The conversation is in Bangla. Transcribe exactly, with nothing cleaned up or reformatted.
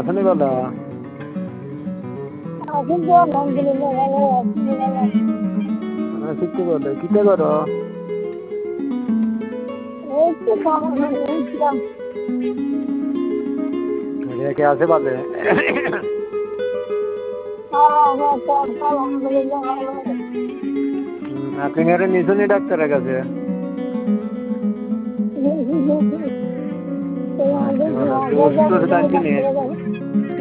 আসেনি বলো? শিখতে বলে কিতে করো? কে আছে বলে? আপনি আরে নিশুনি ডাক্তারের কাছে?